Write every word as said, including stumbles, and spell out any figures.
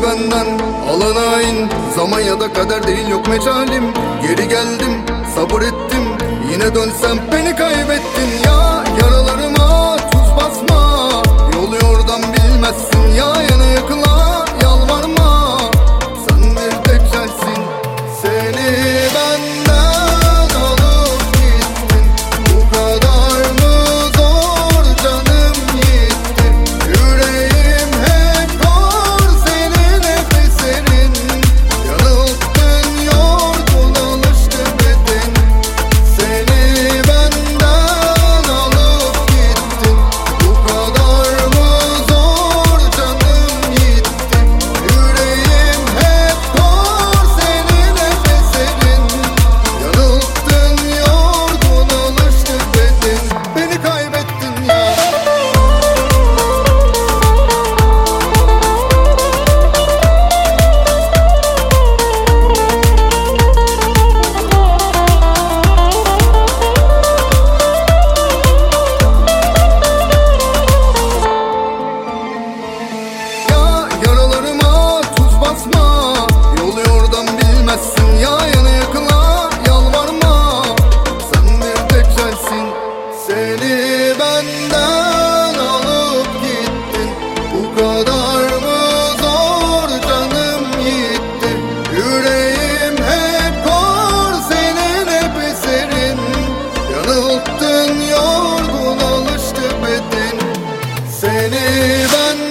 benden alana in. Zaman ya da kader değil, yok mecalim. Geri geldim, sabır ettim, yine dönsem beni kaybettin. Ya yaralarıma tuz basma, yolu yordan bilmezsin. Ya yana yakıla yalvarma, sen bir tek sensin. Seni benden alıp gittin, bu kadar mı zor canım gitti. Yüreğim hep kor, senin nefesin. Yanılttın, yordun, alıştı beden. Seni benden alıp gittin, bu kadar mı zor canım gitti. Yüreğim hep kor, senin nefesin. Yanılttın, yordun, alıştı beden. Beni kaybettin ya. Ya yaralarıma tuz basma, yolu yordan bilmezsin. Ya yana yakıla yalvarma, sen bir tek sensin. Seni benden alıp gittin, bu kadar mı zor canım gitti. Yüreğim hep kor, senin hep eserin. Yanılttın, yorgun, alıştı beden. Seni benden